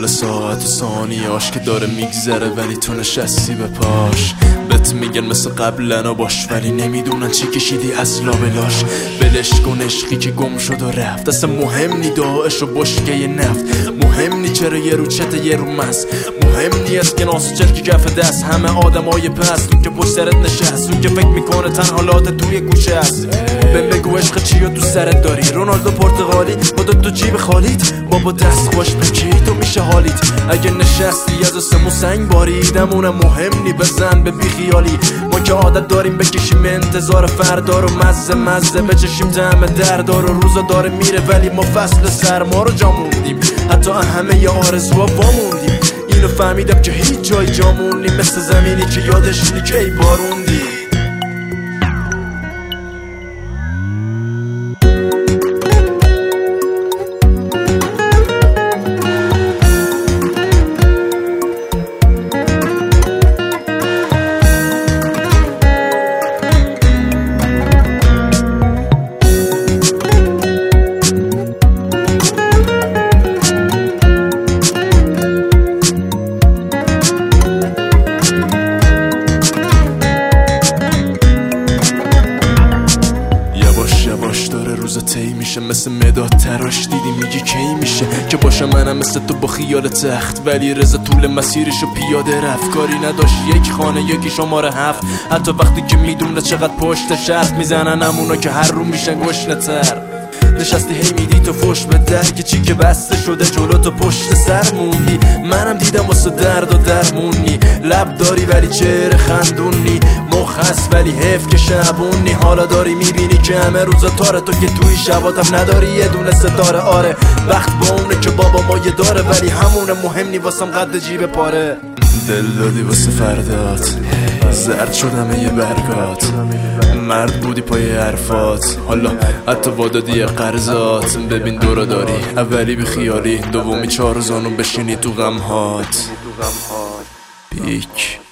ساعت و ثانیاش که داره میگذره ولی تو نشستی به پاش. بهت میگن مثل قبلنا باش ولی نمیدونن چی کشیدی از لابلاش. ولش کن عشقی که گم شد و رفت، اصلا مهم نی داعش و بشکه نفت، مهم نی چرا یه رو چته یه رو مست، مهم نی از گناس چرکی کف دست. همه آدمای پست، اون که پشت سرت نشست، اون که فکر میکنه تنحالات توی گوشه است. بگو عشق چی تو سرت داری؟ رونالدو پرتغالی خودت تو جیب خالیت، بابا دست خوش بکی تو میشه حالیت. اگه نشستی از آسمون سنگ باریدمونه مهم نی بزن به بیخیالی. ما که عادت داریم بکشیم انتظار فردا رو، مزه بچشیم طعم دردا رو. روزا داره میره ولی ما فصل سرما رو جا موندیم، حتی همه ی آرزوها واموندیم. اینو فهمیدم که هیچ جای جامون نیم، مثل زمینی که یادش نی کی باروندی. داره روزا طی میشه، مثل مداد تراش دیدی میگی کی میشه که باشه منم مثل تو با خیال تخت. ولی رضا طول مسیرشو پیاده رفت، کاری نداشت یک خانه یکی شماره 7. حتی وقتی که میدونه چقدر پشت شرط میزنن همونا که هر رو میشن گشنه تر. نشستی هی میدی تو فش به در که چی که بسته شده جلو تو پشت سر موندی. منم دیدم واسه درد و درمونی، لب داری ولی چهره خندونی، مخ هست ولی حیف که شبونی. حالا داری میبینی که همه روزا تاره، تو که توی شباتم نداری یه دونه ستاره. آره وقت با اونه که بابا مایه داره ولی همونه، مهم نی واسم قد جیب پاره. دل دادی واسه فردات، زرد شدم یه برگات، مرد بودی پای حرفات، حالا حتی وادادی قرضات. ببین دورا داری، اولی بی خیالی، دومی چهار زانو بشینی تو غمهات. پیک